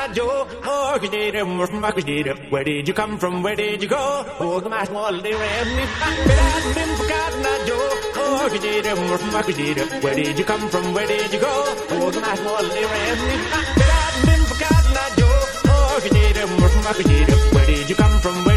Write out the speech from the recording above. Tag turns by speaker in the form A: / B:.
A: not Joe. Oh, where did you come from? Where did you go? Oh, the mash wall, they ran me. I've been forgotten, not Joe. Oh, where did you come from? Where did you go? Oh, the mash wall, they ran me. I've been forgotten, not Joe. Oh, where did you come from?